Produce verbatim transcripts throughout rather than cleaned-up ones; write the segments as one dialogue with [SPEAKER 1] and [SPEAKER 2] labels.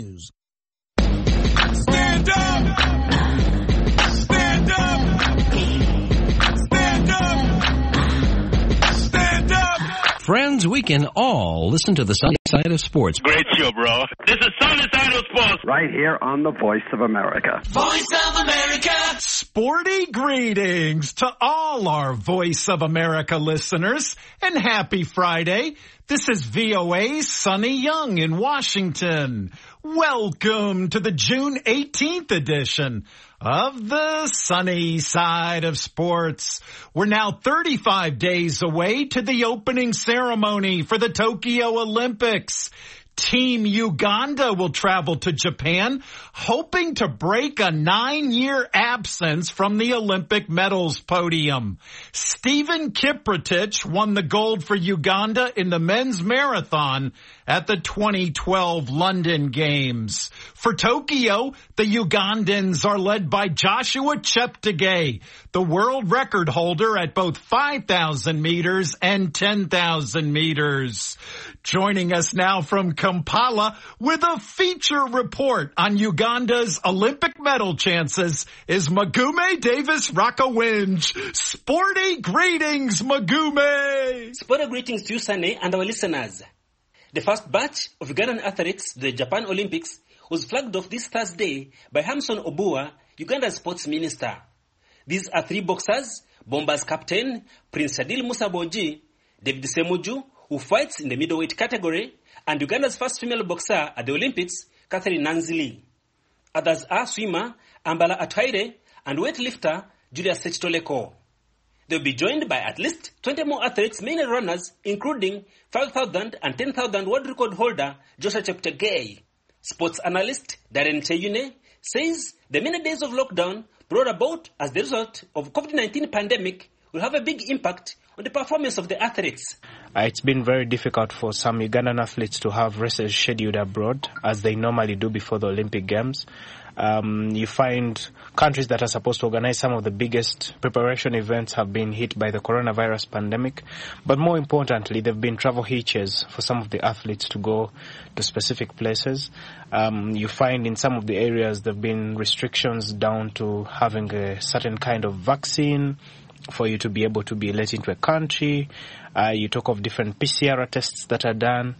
[SPEAKER 1] News.
[SPEAKER 2] Stand up! Stand up! Stand up! Stand up!
[SPEAKER 3] Friends, we can all listen to the sunny side of sports.
[SPEAKER 4] Great show, bro. This is Sunny Side of Sports.
[SPEAKER 5] Right here on the Voice of America.
[SPEAKER 2] Voice of America!
[SPEAKER 6] Sporty greetings to all our Voice of America listeners, and happy Friday. This is V O A's Sonny Young in Washington. Welcome to the June eighteenth edition of the Sunny Side of Sports. We're now thirty-five days away to the opening ceremony for the Tokyo Olympics. Team Uganda will travel to Japan, hoping to break a nine-year absence from the Olympic medals podium. Stephen Kiprotich won the gold for Uganda in the men's marathon at the twenty twelve London Games. For Tokyo, the Ugandans are led by Joshua Cheptegei, the world record holder at both five thousand meters and ten thousand meters. Joining us now from Kampala with a feature report on Uganda's Olympic medal chances is Magume Davis Rakawinj. Sporty greetings, Magume!
[SPEAKER 7] Sporty greetings to you, Sunny, and our listeners. The first batch of Ugandan athletes to the Japan Olympics was flagged off this Thursday by Hamson Obua, Uganda's sports minister. These are three boxers: Bombers captain Prince Adil Musaboji, David Semuju, who fights in the middleweight category, and Uganda's first female boxer at the Olympics, Catherine Nanzili. Others are swimmer Ambala Atwaire and weightlifter Julia Sechitoleko. They'll be joined by at least twenty more athletes, mainly runners, including five thousand and ten thousand world record holder Joshua Cheptegei. Sports analyst Darren Cheyune says the many days of lockdown brought about as the result of COVID nineteen pandemic will have a big impact on the performance of the athletes.
[SPEAKER 8] Uh, it's been very difficult for some Ugandan athletes to have races scheduled abroad as they normally do before the Olympic Games. Um, you find countries that are supposed to organize some of the biggest preparation events have been hit by the coronavirus pandemic. But more importantly, there have been travel hitches for some of the athletes to go to specific places. Um, you find in some of the areas there have been restrictions down to having a certain kind of vaccine for you to be able to be let into a country. Uh, you talk of different P C R tests that are done.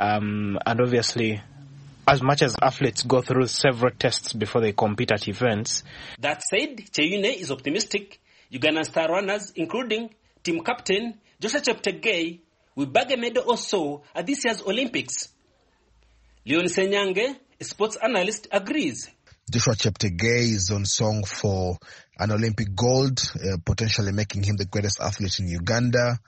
[SPEAKER 8] Um, and obviously, as much as athletes go through several tests before they compete at events.
[SPEAKER 7] That said, Cheyune is optimistic. Ugandan star runners, including team captain Joshua Cheptegei, will bag a medal or so at this year's Olympics. Leon Senyange, a sports analyst, agrees.
[SPEAKER 9] Joshua Cheptegei is on song for an Olympic gold, uh, potentially making him the greatest athlete in Uganda.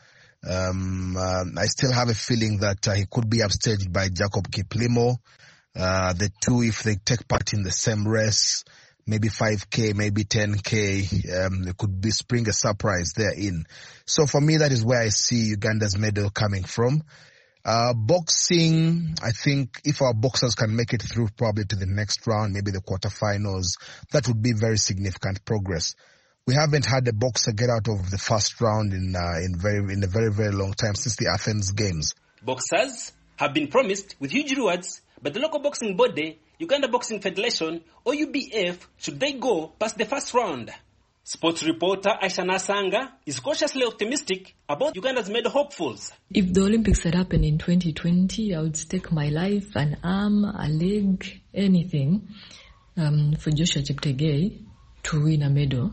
[SPEAKER 9] Um, uh, I still have a feeling that uh, he could be upstaged by Jacob Kiplimo. Uh, the two, if they take part in the same race, maybe five K, maybe ten K, um, they could be spring a surprise therein. So for me, that is where I see Uganda's medal coming from. Uh, boxing, I think if our boxers can make it through probably to the next round, maybe the quarterfinals, that would be very significant progress. We haven't had a boxer get out of the first round in, uh, in very, in a very, very long time, since the Athens Games.
[SPEAKER 7] Boxers have been promised with huge rewards, but the local boxing body, Uganda Boxing Federation, or U B F, should they go past the first round? Sports reporter Aisha Nasanga is cautiously optimistic about Uganda's medal hopefuls.
[SPEAKER 10] If the Olympics had happened in twenty twenty, I would stake my life, an arm, a leg, anything, um, for Joshua Cheptegei to win a medal.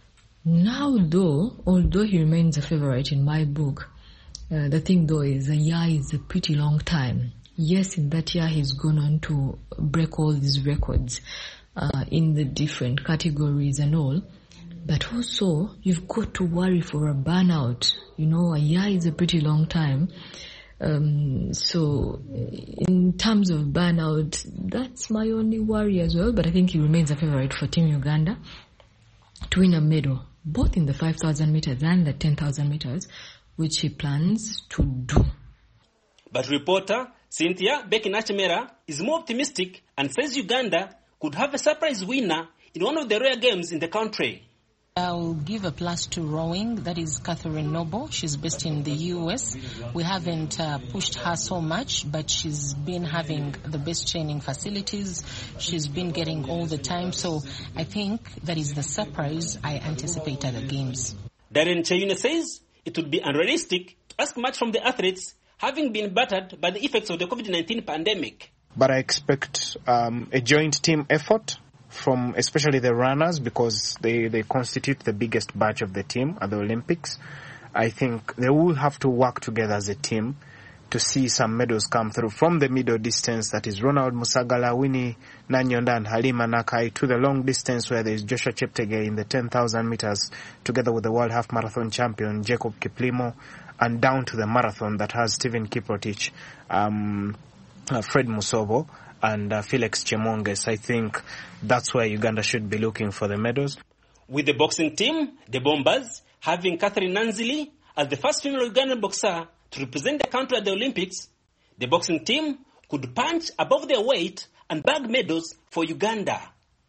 [SPEAKER 10] Now, though, although he remains a favorite in my book, uh, the thing though is a year is a pretty long time. Yes, in that year he's gone on to break all these records uh, in the different categories and all. But also, you've got to worry for a burnout. You know, a year is a pretty long time. Um, so, in terms of burnout, that's my only worry as well. But I think he remains a favorite for Team Uganda to win a medal, both in the five thousand meters and the ten thousand meters, which he plans to do.
[SPEAKER 7] But reporter Cynthia Bekinachemera is more optimistic and says Uganda could have a surprise winner in one of the rare games in the country.
[SPEAKER 1] I'll give a plus to rowing. That is Catherine Noble. She's based in the U S. We haven't uh, pushed her so much, but she's been having the best training facilities. She's been getting all the time. So I think that is the surprise I anticipate at the games.
[SPEAKER 7] Darren Cheyune says it would be unrealistic to ask much from the athletes, having been battered by the effects of the COVID nineteen pandemic.
[SPEAKER 8] But I expect um, a joint team effort from especially the runners, because they, they constitute the biggest batch of the team at the Olympics. I think they will have to work together as a team to see some medals come through from the middle distance, that is Ronald Musagala, Winnie Nanyonda and Halima Nakai, to the long distance where there is Joshua Cheptegei in the ten thousand meters together with the world half marathon champion Jacob Kiplimo, and down to the marathon that has Stephen Kiprotich, um, uh, Fred Musobo and uh, Felix Chemonges. I think that's where Uganda should be looking for the medals.
[SPEAKER 7] With the boxing team, the Bombers, having Catherine Nanzili as the first female Ugandan boxer to represent the country at the Olympics, the boxing team could punch above their weight and bag medals for Uganda.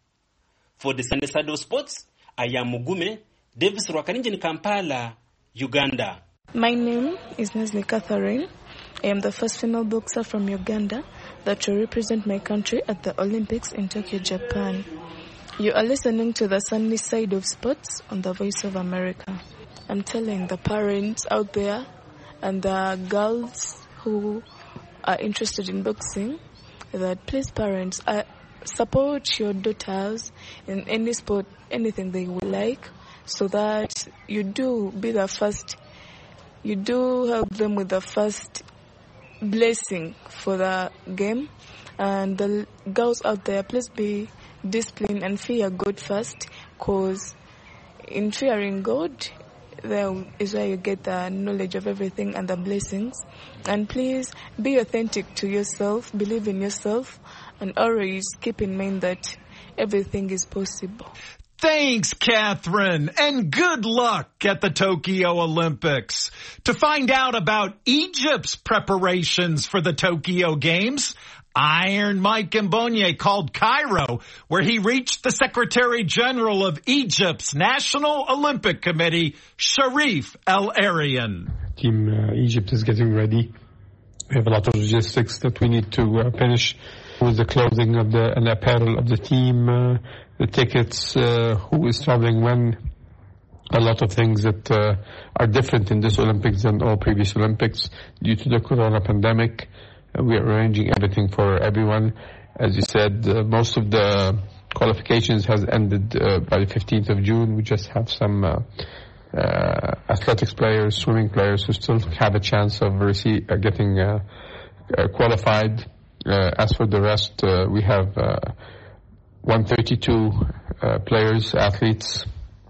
[SPEAKER 7] For the Sunday Side of Sports, I am Mugume, Davis Rwakaninje in Kampala, Uganda.
[SPEAKER 11] My name is Nesli Catherine. I am the first female boxer from Uganda that will represent my country at the Olympics in Tokyo, Japan. You are listening to the Sunny Side of Sports on the Voice of America. I'm telling the parents out there and the girls who are interested in boxing that please, parents, uh, support your daughters in any sport, anything they would like, so that you do be the first, you do help them with the first blessing for the game. And the girls out there, please be disciplined and fear God first, because in fearing God, there is where you get the knowledge of everything and the blessings. And please be authentic to yourself, believe in yourself, and always keep in mind that everything is possible.
[SPEAKER 6] Thanks, Catherine, and good luck at the Tokyo Olympics. To find out about Egypt's preparations for the Tokyo Games, Iron Mike Mbonye called Cairo, where he reached the Secretary General of Egypt's National Olympic Committee, Sharif El Arian.
[SPEAKER 12] Team uh, Egypt is getting ready. We have a lot of logistics that we need to uh, finish with the clothing of the and apparel of the team, uh, the tickets, uh, who is traveling when, a lot of things that uh, are different in this Olympics than all previous Olympics due to the corona pandemic. Uh, we are arranging everything for everyone. As you said, uh, most of the qualifications has ended uh, by the fifteenth of June. We just have some uh, uh, athletics players, swimming players who still have a chance of receive, uh, getting uh, uh, qualified. Uh, as for the rest, uh, we have uh, one hundred thirty-two uh, players, athletes,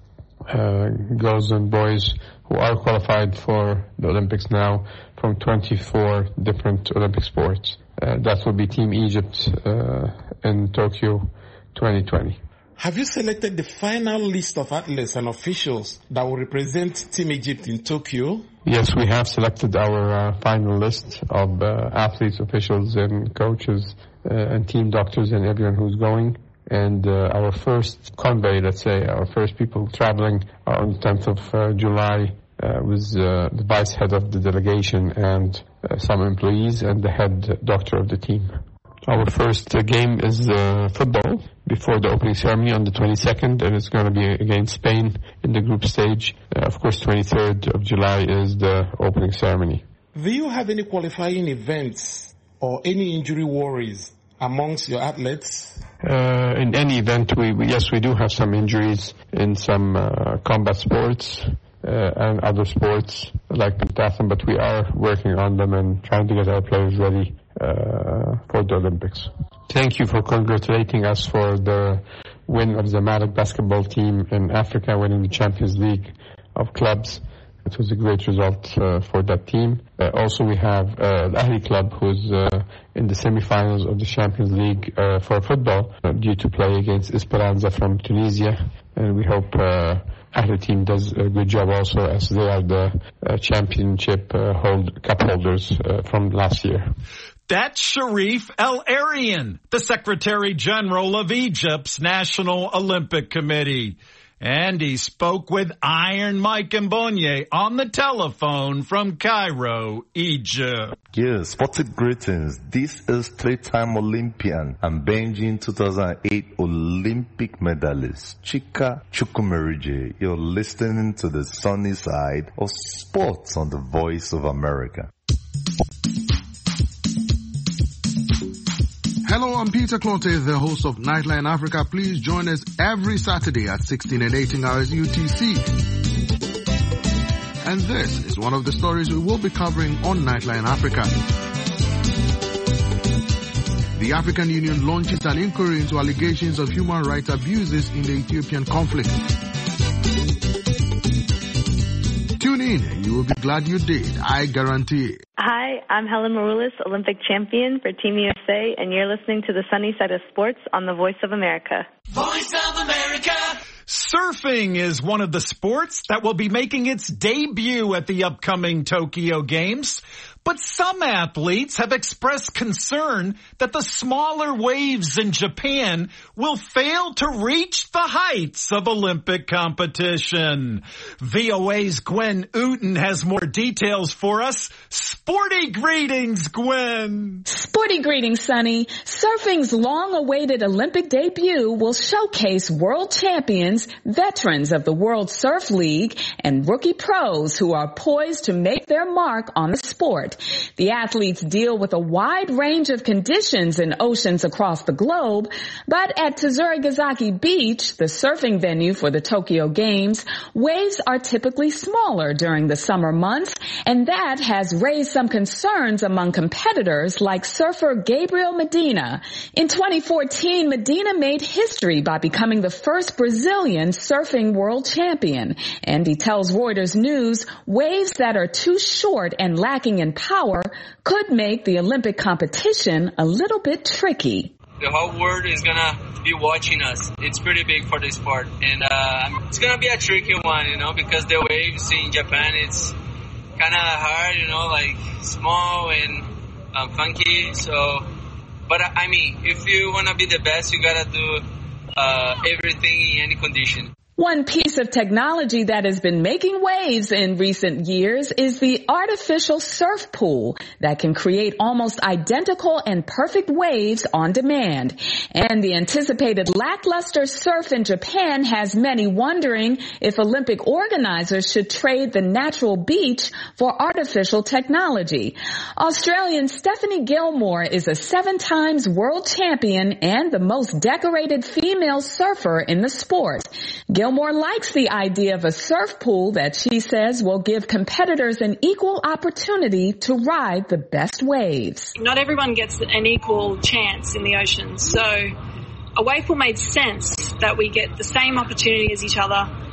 [SPEAKER 12] uh, girls and boys who are qualified for the Olympics now from twenty-four different Olympic sports. Uh, that will be Team Egypt uh, in Tokyo twenty twenty.
[SPEAKER 13] Have you selected the final list of athletes and officials that will represent Team Egypt in Tokyo?
[SPEAKER 12] Yes, we have selected our uh, final list of uh, athletes, officials, and coaches, uh, and team doctors, and everyone who's going. And uh, our first convoy, let's say, our first people traveling are on the tenth of uh, July uh, with uh, the vice head of the delegation and uh, some employees and the head doctor of the team. Our first uh, game is uh, football before the opening ceremony on the twenty-second, and it's going to be against Spain in the group stage. Uh, of course, twenty-third of July is the opening ceremony.
[SPEAKER 13] Do you have any qualifying events or any injury worries amongst your athletes?
[SPEAKER 12] Uh, in any event, we, we yes, we do have some injuries in some uh, combat sports uh, and other sports like pentathlon, but we are working on them and trying to get our players ready uh, for the Olympics. Thank you for congratulating us for the win of the Zamalek basketball team in Africa, winning the Champions League of clubs. It was a great result uh, for that team. Uh, also, we have uh, the Ahli Club, who's uh, in the semifinals of the Champions League uh, for football, uh, due to play against Esperanza from Tunisia. And we hope uh, Ahli team does a good job also, as they are the uh, championship uh, hold, cup holders uh, from last year.
[SPEAKER 6] That's Sharif El Arian, the Secretary General of Egypt's National Olympic Committee. And he spoke with Iron Mike Mbonye on the telephone from Cairo, Egypt.
[SPEAKER 14] Yes, sporting greetings. This is three-time Olympian and Beijing two thousand eight Olympic medalist Chika Chukwumerije. You're listening to the sunny side of sports on the Voice of America.
[SPEAKER 15] Hello, I'm Peter Clote, the host of Nightline Africa. Please join us every Saturday at sixteen and eighteen hours U T C. And this is one of the stories we will be covering on Nightline Africa. The African Union launches an inquiry into allegations of human rights abuses in the Ethiopian conflict. Tune in, you will be glad you did, I guarantee it.
[SPEAKER 16] Hi, I'm Helen Maroulis, Olympic champion for Team U S A, and you're listening to the Sunny Side of Sports on the Voice of America.
[SPEAKER 2] Voice of America.
[SPEAKER 6] Surfing is one of the sports that will be making its debut at the upcoming Tokyo Games. But some athletes have expressed concern that the smaller waves in Japan will fail to reach the heights of Olympic competition. V O A's Gwen Uten has more details for us. Sporty greetings, Gwen.
[SPEAKER 17] Sporty greetings, Sonny. Surfing's long-awaited Olympic debut will showcase world champions, veterans of the World Surf League, and rookie pros who are poised to make their mark on the sport. The athletes deal with a wide range of conditions in oceans across the globe, but at Tsurugasaki Beach, the surfing venue for the Tokyo Games, waves are typically smaller during the summer months, and that has raised some concerns among competitors like surfer Gabriel Medina. In twenty fourteen, Medina made history by becoming the first Brazilian surfing world champion, and he tells Reuters News waves that are too short and lacking in power could make the Olympic competition a little bit tricky.
[SPEAKER 18] The whole world is gonna be watching us. It's pretty big for the sport, and uh, it's gonna be a tricky one, you know, because the waves in Japan, it's kind of hard, you know, like small and um, funky. So, but I mean, if you wanna be the best, you gotta do uh, everything in any condition.
[SPEAKER 17] One piece of technology that has been making waves in recent years is the artificial surf pool that can create almost identical and perfect waves on demand. And the anticipated lackluster surf in Japan has many wondering if Olympic organizers should trade the natural beach for artificial technology. Australian Stephanie Gilmore is a seven times world champion and the most decorated female surfer in the sport. Gilmore likes the idea of a surf pool that she says will give competitors an equal opportunity to ride the best waves.
[SPEAKER 19] Not everyone gets an equal chance in the ocean, so a wave pool made sense that we get the same opportunity as each other,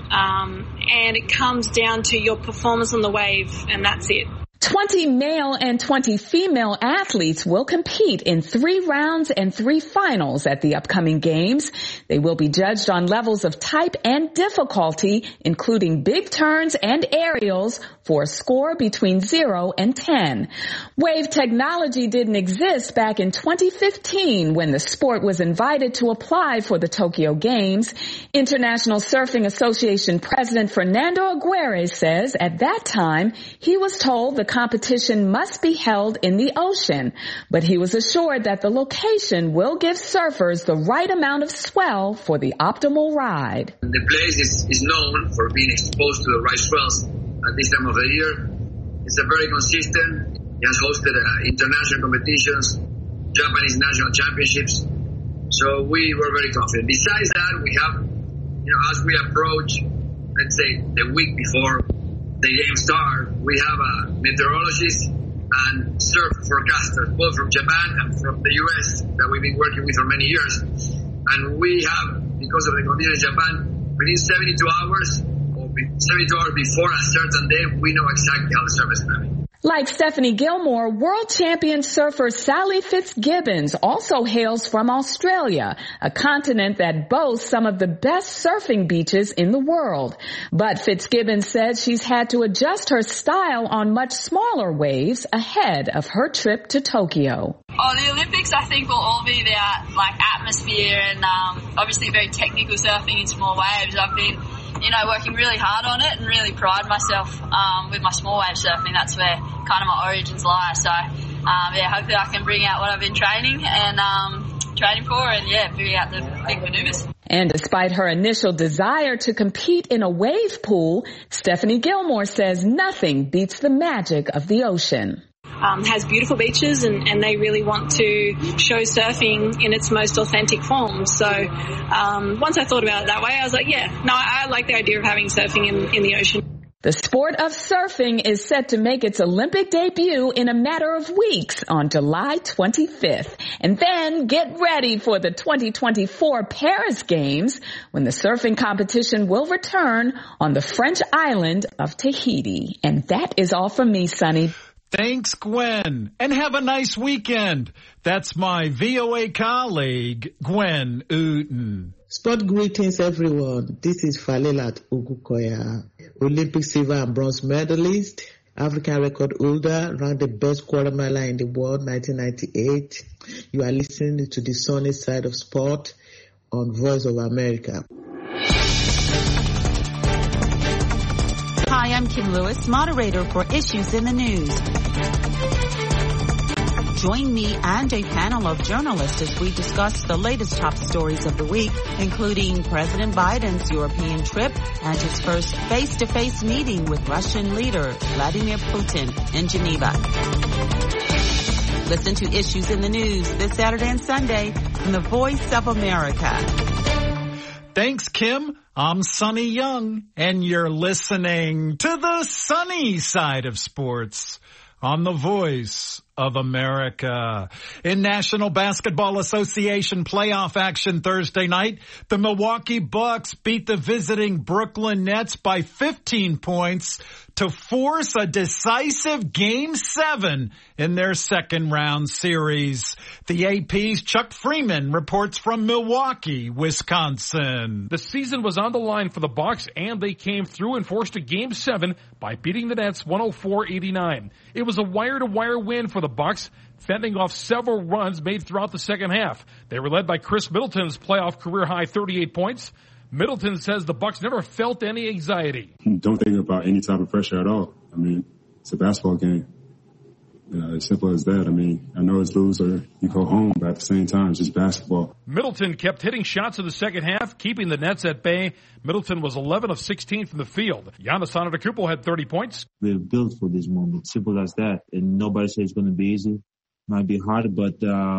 [SPEAKER 19] um, and it comes down to your performance on the wave, and that's it.
[SPEAKER 17] twenty male and twenty female athletes will compete in three rounds and three finals at the upcoming games. They will be judged on levels of type and difficulty, including big turns and aerials, for a score between zero and ten. Wave technology didn't exist back in twenty fifteen when the sport was invited to apply for the Tokyo Games. International Surfing Association President Fernando Aguirre says at that time he was told the competition must be held in the ocean, but he was assured that the location will give surfers the right amount of swell for the optimal ride.
[SPEAKER 20] The place is, is known for being exposed to the right swells at this time of the year. It's a very consistent. It has hosted uh, international competitions, Japanese national championships. So we were very confident. Besides that, we have, you know, as we approach, let's say, the week before the game start, we have a meteorologist and surf forecasters, both from Japan and from the U S that we've been working with for many years. And we have, because of the conditions in Japan, within seventy-two hours or seventy-two hours before a certain day, we know exactly how the surf is going to be.
[SPEAKER 17] Like Stephanie Gilmore, world champion surfer Sally Fitzgibbons also hails from Australia, a continent that boasts some of the best surfing beaches in the world. But Fitzgibbons said she's had to adjust her style on much smaller waves ahead of her trip to Tokyo.
[SPEAKER 21] Oh, the Olympics, I think, will all be about, like, atmosphere and um, obviously very technical surfing in small waves. I've been you know, working really hard on it and really pride myself um, with my small wave surfing. That's where kind of my origins lie. So, um, yeah, hopefully I can bring out what I've been training and um, training for and, yeah, bring out the big maneuvers.
[SPEAKER 17] And despite her initial desire to compete in a wave pool, Stephanie Gilmore says nothing beats the magic of the ocean.
[SPEAKER 19] Um, has beautiful beaches and, and they really want to show surfing in its most authentic form. So um, once I thought about it that way, I was like, yeah, no, I, I like the idea of having surfing in, in the ocean.
[SPEAKER 17] The sport of surfing is set to make its Olympic debut in a matter of weeks on July twenty-fifth. And then get ready for the twenty twenty-four Paris Games when the surfing competition will return on the French island of Tahiti. And that is all from me, Sunny.
[SPEAKER 6] Thanks, Gwen, and have a nice weekend. That's my V O A colleague, Gwen Uten.
[SPEAKER 3] Sport greetings, everyone. This is Falelat Ugukoya, Olympic silver and bronze medalist, African record holder, ranked the best quarter miler in the world, nineteen ninety-eight. You are listening to the sunny side of sport on Voice of America.
[SPEAKER 22] Hi, I'm Kim Lewis, moderator for Issues in the News. Join me and a panel of journalists as we discuss the latest top stories of the week, including President Biden's European trip and his first face-to-face meeting with Russian leader Vladimir Putin in Geneva. Listen to Issues in the News this Saturday and Sunday on the Voice of America.
[SPEAKER 6] Thanks, Kim. I'm Sonny Young, and you're listening to the sunny side of sports on the Voice of America. In National Basketball Association playoff action Thursday night, the Milwaukee Bucks beat the visiting Brooklyn Nets by fifteen points to force a decisive Game seven in their second round series. The A P's Chuck Freeman reports from Milwaukee, Wisconsin.
[SPEAKER 23] The season was on the line for the Bucks, and they came through and forced a Game seven by beating the Nets one oh four eighty-nine. It was a wire-to-wire win for the Bucks, fending off several runs made throughout the second half. They were led by Chris Middleton's playoff career-high thirty-eight points. Middleton says the Bucks never felt any anxiety.
[SPEAKER 24] Don't think about any type of pressure at all. I mean, it's a basketball game. You know, as simple as that. I mean, I know it's lose or you go home, but at the same time, it's just basketball.
[SPEAKER 23] Middleton kept hitting shots in the second half, keeping the Nets at bay. Middleton was eleven of sixteen from the field. Giannis Antetokounmpo had thirty points.
[SPEAKER 25] We're built for this moment, simple as that. And nobody says it's going to be easy. Might be hard, but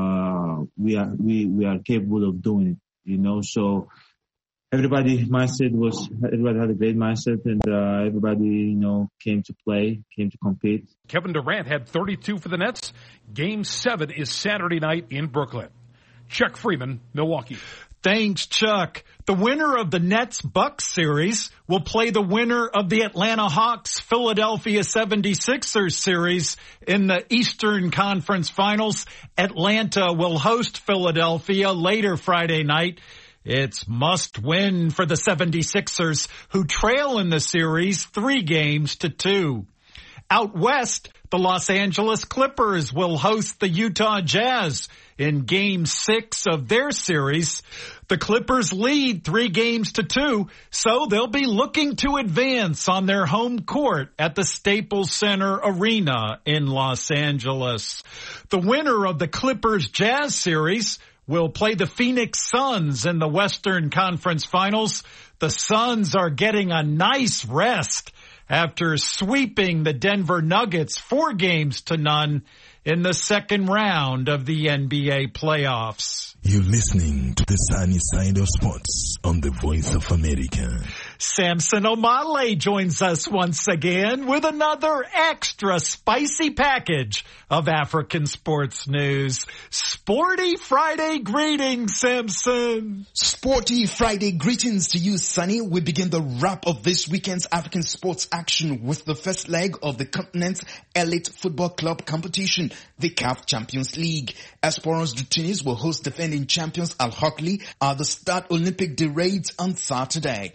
[SPEAKER 25] uh we are we we are capable of doing it. You know, so. Everybody mindset was, everybody had a great mindset and, uh, everybody, you know, came to play, came to compete.
[SPEAKER 23] Kevin Durant had thirty-two for the Nets. Game seven is Saturday night in Brooklyn. Chuck Freeman, Milwaukee.
[SPEAKER 6] Thanks, Chuck. The winner of the Nets-Bucks series will play the winner of the Atlanta Hawks Philadelphia seventy-sixers series in the Eastern Conference Finals. Atlanta will host Philadelphia later Friday night. It's must win for the seventy-sixers, who trail in the series three games to two. Out west, the Los Angeles Clippers will host the Utah Jazz in game six of their series. The Clippers lead three games to two, so they'll be looking to advance on their home court at the Staples Center Arena in Los Angeles. The winner of the Clippers Jazz series will play the Phoenix Suns in the Western Conference Finals. The Suns are getting a nice rest after sweeping the Denver Nuggets four games to none in the second round of the N B A playoffs.
[SPEAKER 26] You're listening to the sunny side of sports on the Voice of America.
[SPEAKER 6] Samson O'Malley joins us once again with another extra spicy package of African sports news. Sporty Friday greetings, Samson.
[SPEAKER 27] Sporty Friday greetings to you, Sonny. We begin the wrap of this weekend's African sports action with the first leg of the continent's elite football club competition, the C A F Champions League. Esperance de Tunis will host defending champions Al Ahly at the Stade Olympique de Raids on Saturday. The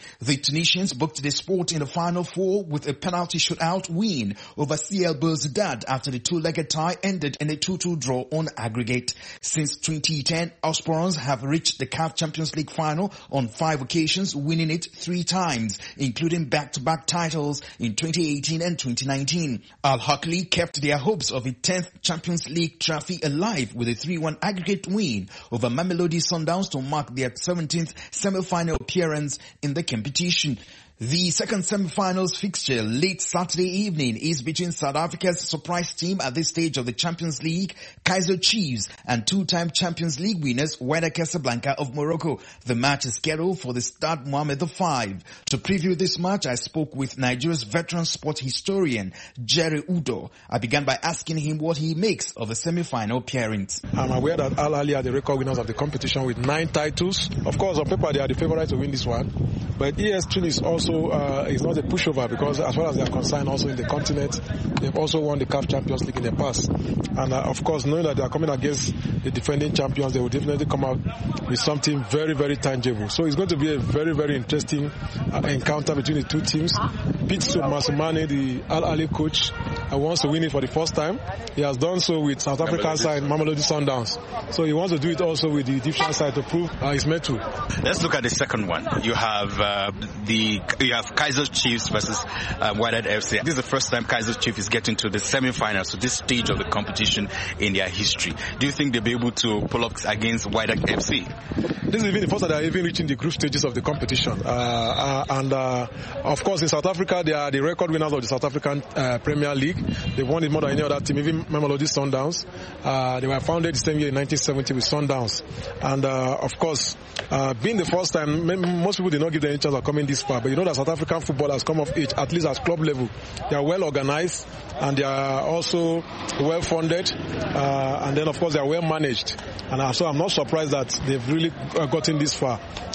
[SPEAKER 27] Tunisians booked the sport in the Final Four with a penalty shootout win over C L Belouizdad after the two-legged tie ended in a two two draw on aggregate. Since twenty ten, Osporans have reached the C A F Champions League final on five occasions, winning it three times, including back-to-back titles in twenty eighteen and twenty nineteen. Al-Hakli kept their hopes of a tenth Champions League trophy alive with a three one aggregate win over Mamelodi Sundowns to mark their seventeenth semi-final appearance in the competition. The second semi-finals fixture late Saturday evening is between South Africa's surprise team at this stage of the Champions League, Kaizer Chiefs, and two-time Champions League winners Wydad Casablanca of Morocco. The match is scheduled for the Stade Mohamed the fifth. To preview this match, I spoke with Nigeria's veteran sports historian, Jerry Udo. I began by asking him what he makes of the semi-final appearance.
[SPEAKER 1] I'm aware that Al Ahly are the record winners of the competition with nine titles. Of course, on paper, they are the favourites to win this one. But E S Tunis also uh, is not a pushover because as far as they are concerned, also in the continent, they've also won the C A F Champions League in the past. And uh, of course, knowing that they are coming against the defending champions, they will definitely come out with something very, very tangible. So it's going to be a very, very interesting uh, encounter between the two teams. Pitso Masumane, the Al Ahly coach, uh, wants to win it for the first time. He has done so with South African side, Mamelodi Sundowns. So he wants to do it also with the Egyptian side to prove uh, his mettle.
[SPEAKER 4] Let's look at the second one. You have uh, the you have Kaizer Chiefs versus uh, Wydad F C. This is the first time Kaizer Chiefs is getting to the semi-finals, to this stage of the competition in their history. Do you think they'll be able to pull up against Wydad F C?
[SPEAKER 1] This is even the first time they are even reaching the group stages of the competition. Uh, uh, and uh, of course, in South Africa, they are the record winners of the South African uh, Premier League. They won it more than any other team, even Mamelodi Sundowns. Uh, they were founded the same year in nineteen seventy with Sundowns. And uh, of course, uh, being the first time, most people did not give them any chance of coming this far. But you know that South African football has come of age, at least at club level. They are well organized and they are also well funded. Uh, and then, of course, they are well managed. And uh, so I'm not surprised that they've really uh, gotten this far.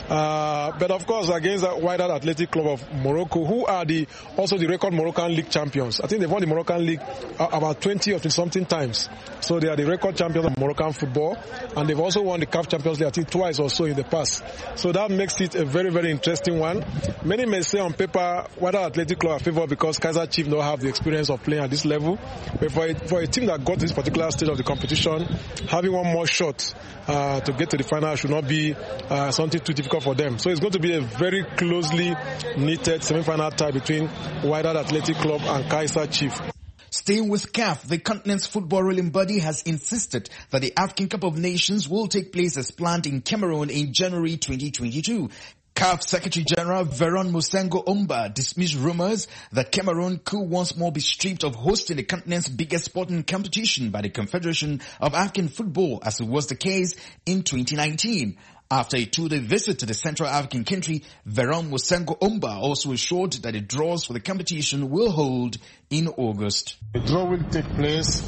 [SPEAKER 1] Uh, but of course, against the Wydad Athletic Club of Morocco, who are the also the record Moroccan League champions. I think they've won the Moroccan League uh, about twenty or something times. So they are the record champions of Moroccan football, and they've also won the C A F Champions League I think twice or so in the past. So that makes it a very, very interesting one. Many may say on paper Wydad Athletic Club are favored because Kaizer Chiefs don't have the experience of playing at this level. But for a, for a team that got to this particular stage of the competition, having one more shot uh, to get to the final should not be uh, something too difficult for them. So it's going to be a very closely knitted semi-final tie between Wydad Athletic Club and Kaizer Chiefs.
[SPEAKER 27] Staying with C A F, the continent's football ruling body has insisted that the African Cup of Nations will take place as planned in Cameroon in January twenty twenty-two. C A F Secretary General Veron Mosengo Omba dismissed rumors that Cameroon could once more be stripped of hosting the continent's biggest sporting competition by the Confederation of African Football, as it was the case in twenty nineteen. After a two-day visit to the Central African country, Veron Mosengo Omba also assured that the draws for the competition will hold in August.
[SPEAKER 5] The draw will take place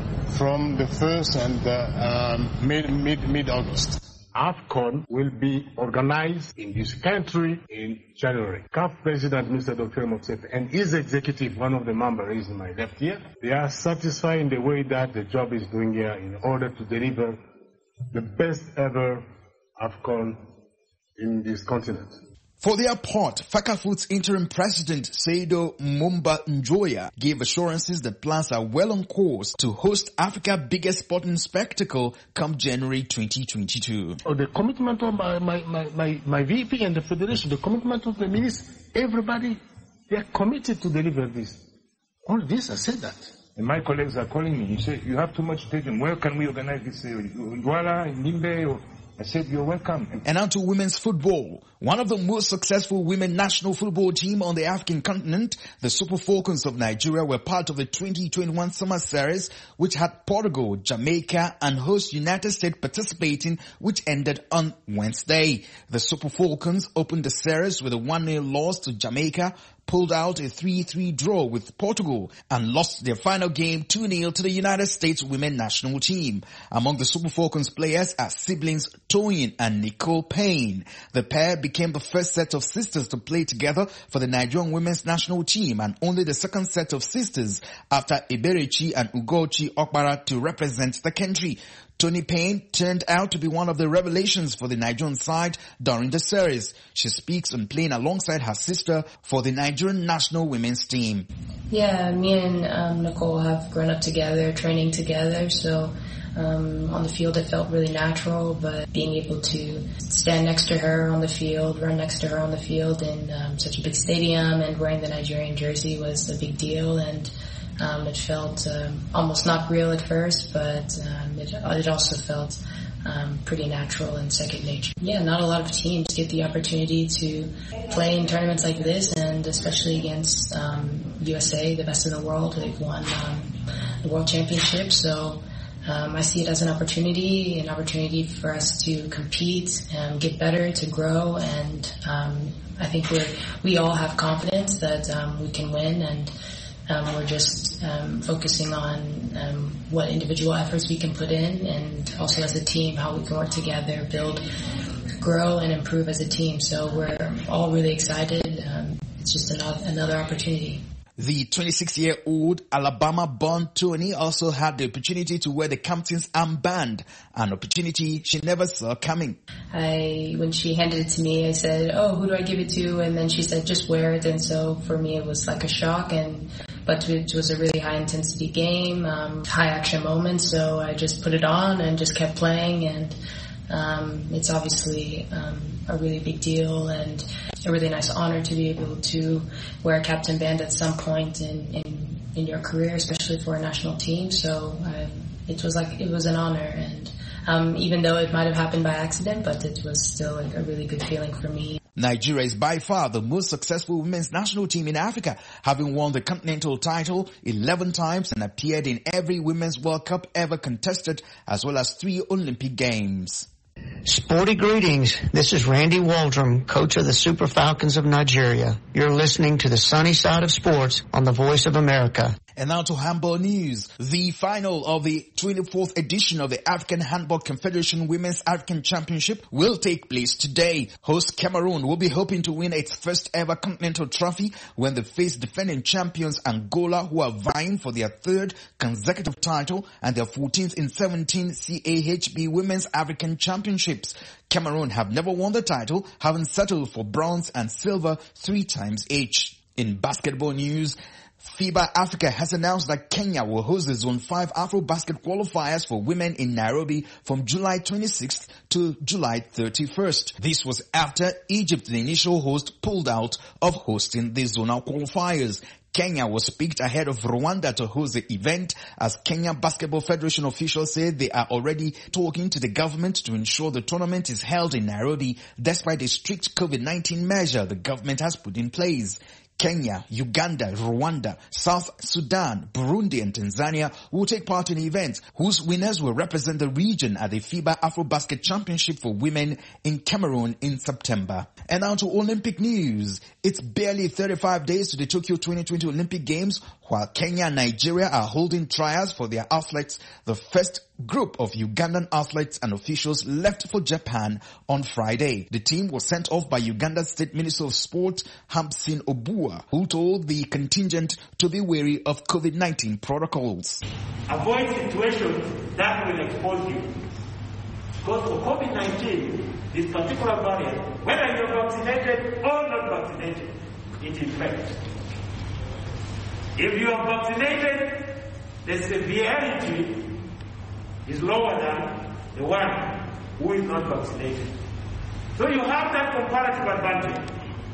[SPEAKER 5] from the first and uh, um, mid, mid, mid-August. AFCON will be organized in this country in January. C A F President Mister Doctor Motsepe and his executive, one of the members is in my left here, they are satisfied in the way that the job is doing here in order to deliver the best ever AFCON in this continent.
[SPEAKER 27] For their part, FACAFOOT's interim president, Seido Mumba Njoya, gave assurances that plans are well on course to host Africa's biggest sporting spectacle come January twenty twenty-two.
[SPEAKER 5] Oh, the commitment of my, my, my, my, my V P and the Federation, the commitment of the minister, everybody, they are committed to deliver this. All this, I said that. And my colleagues are calling me. You say, you have too much attention. Where can we organize this? In Douala, in Nimbe, or I said, you're welcome.
[SPEAKER 27] And now to women's football. One of the most successful women national football team on the African continent, the Super Falcons of Nigeria, were part of the twenty twenty-one Summer Series, which had Portugal, Jamaica, and host United States participating, which ended on Wednesday. The Super Falcons opened the series with a one nil loss to Jamaica, pulled out a three three draw with Portugal, and lost their final game two nil to the United States women national team. Among the Super Falcons players are siblings Toyin and Nicole Payne. The pair became the first set of sisters to play together for the Nigerian women's national team, and only the second set of sisters after Eberechi and Ugochi Okpara to represent the country. Toni Payne turned out to be one of the revelations for the Nigerian side during the series. She speaks on playing alongside her sister for the Nigerian national women's team.
[SPEAKER 7] Yeah, me and um, Nicole have grown up together, training together, so um, on the field it felt really natural, but being able to stand next to her on the field, run next to her on the field in um, such a big stadium and wearing the Nigerian jersey was a big deal, and um, it felt um, almost not real at first, but um, it, it also felt Um, pretty natural and second nature. Yeah, not a lot of teams get the opportunity to play in tournaments like this, and especially against um, U S A, the best in the world. They've won um, the World Championship, so um, I see it as an opportunity, an opportunity for us to compete and get better, to grow, and um, I think we we all have confidence that um, we can win, and Um, we're just um, focusing on um, what individual efforts we can put in, and also as a team, how we can work together, build, grow, and improve as a team. So we're all really excited. Um, it's just another, another opportunity.
[SPEAKER 27] The twenty-six-year-old Alabama-born Toni also had the opportunity to wear the captain's armband, an opportunity she never saw coming.
[SPEAKER 7] I, when she handed it to me, I said, oh, who do I give it to? And then she said, just wear it. And so for me, it was like a shock, and but it was a really high-intensity game, um, high-action moment, so I just put it on and just kept playing, and um, it's obviously um, a really big deal and a really nice honor to be able to wear a captain band at some point in, in, in your career, especially for a national team, so um, it was like, it was an honor, and um, even though it might have happened by accident, but it was still like a really good feeling for me.
[SPEAKER 27] Nigeria is by far the most successful women's national team in Africa, having won the continental title eleven times and appeared in every Women's World Cup ever contested, as well as three Olympic Games.
[SPEAKER 8] Sporty greetings. This is Randy Waldrum, coach of the Super Falcons of Nigeria. You're listening to the Sunny Side of Sports on the Voice of America.
[SPEAKER 27] And now to handball news. The final of the twenty-fourth edition of the African Handball Confederation Women's African Championship will take place today. Host Cameroon will be hoping to win its first ever continental trophy when they face defending champions Angola, who are vying for their third consecutive title and their fourteenth in seventeen C A H B Women's African Championships. Cameroon have never won the title, having settled for bronze and silver three times each. In basketball news, FIBA Africa has announced that Kenya will host the Zone five Afro-Basket qualifiers for women in Nairobi from July twenty-sixth to July thirty-first. This was after Egypt, the initial host, pulled out of hosting the zonal qualifiers. Kenya was picked ahead of Rwanda to host the event, as Kenya Basketball Federation officials said they are already talking to the government to ensure the tournament is held in Nairobi despite the strict COVID nineteen measure the government has put in place. Kenya, Uganda, Rwanda, South Sudan, Burundi and Tanzania will take part in events whose winners will represent the region at the FIBA Afro-Basket Championship for Women in Cameroon in September. And now to Olympic news. It's barely thirty-five days to the Tokyo twenty twenty Olympic Games, while Kenya and Nigeria are holding trials for their athletes. The first group of Ugandan athletes and officials left for Japan on Friday. The team was sent off by Uganda's State Minister of Sport, Hampson Obua, who told the contingent to be wary of COVID nineteen protocols.
[SPEAKER 9] Avoid situations that will expose you. Because for COVID nineteen, this particular variant, whether you're vaccinated or not vaccinated, it infects. If you are vaccinated, the severity is lower than the one who is not vaccinated. So you have that comparative advantage.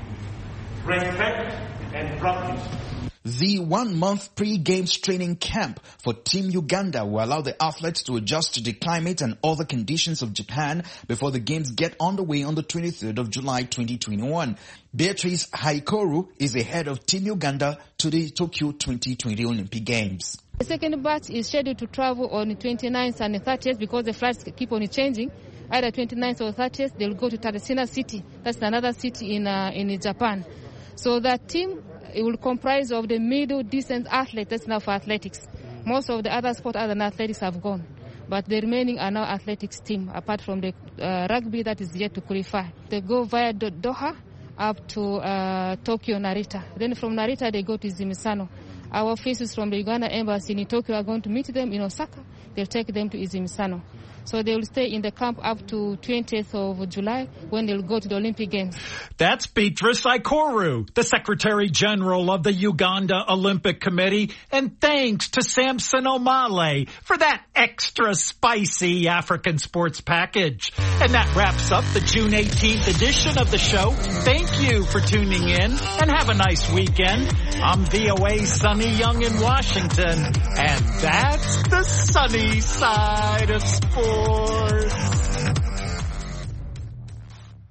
[SPEAKER 9] Respect and practice.
[SPEAKER 27] The one-month pre-games training camp for Team Uganda will allow the athletes to adjust to the climate and other conditions of Japan before the games get underway on the twenty-third of July twenty twenty-one. Beatrice Haikoru is the head of Team Uganda to the Tokyo twenty twenty Olympic Games.
[SPEAKER 10] The second batch is scheduled to travel on the twenty-ninth and the thirtieth because the flights keep on changing. Either twenty-ninth or thirtieth, they'll go to Tatsuna City. That's another city in uh, in Japan. So that team, it will comprise of the middle distance athletes. That's now for athletics. Most of the other sports other than athletics have gone. But the remaining are now athletics team, apart from the uh, rugby that is yet to qualify. They go via Doha up to uh, Tokyo, Narita. Then from Narita, they go to Zimisano. Our officials from the Uganda Embassy in Tokyo are going to meet them in Osaka. They'll take them to Izimisano. So they will stay in the camp up to twentieth of July when they'll go to the Olympic Games.
[SPEAKER 6] That's Beatrice Ikoru, the Secretary General of the Uganda Olympic Committee. And thanks to Samson Omale for that extra spicy African sports package. And that wraps up the June eighteenth edition of the show. Thank you for tuning in and have a nice weekend. I'm V O A's Sonny Young in Washington. And that's the sunny side of sports.